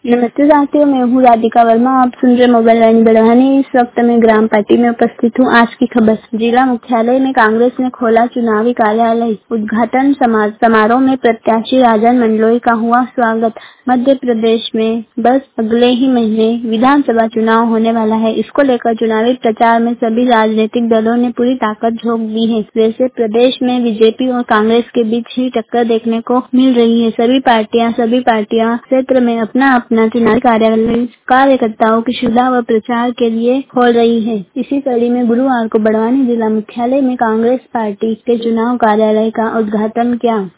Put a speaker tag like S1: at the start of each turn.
S1: नमस्ते साथियों, मैं हूँ राधिका वर्मा। आप सुन रहे मोबाइल लाइन बढ़ानी। इस वक्त मैं ग्राम पार्टी में उपस्थित हूँ। आज की खबर। जिला मुख्यालय में कांग्रेस ने खोला चुनावी कार्यालय। उद्घाटन समारोह में प्रत्याशी राजन मंडलोई का हुआ स्वागत। मध्य प्रदेश में बस अगले ही महीने विधानसभा चुनाव होने वाला है। इसको लेकर चुनावी प्रचार में सभी राजनीतिक दलों ने पूरी ताकत झोंक दी है। वैसे प्रदेश में बीजेपी और कांग्रेस के बीच ही टक्कर देखने को मिल रही है। सभी पार्टियां क्षेत्र में अपना चुनावी कार्यालय कार्यकर्ताओं की सुविधा व प्रचार के लिए खोल रही है। इसी कड़ी में गुरुवार को बड़वानी जिला मुख्यालय में कांग्रेस पार्टी के चुनाव कार्यालय का उद्घाटन किया।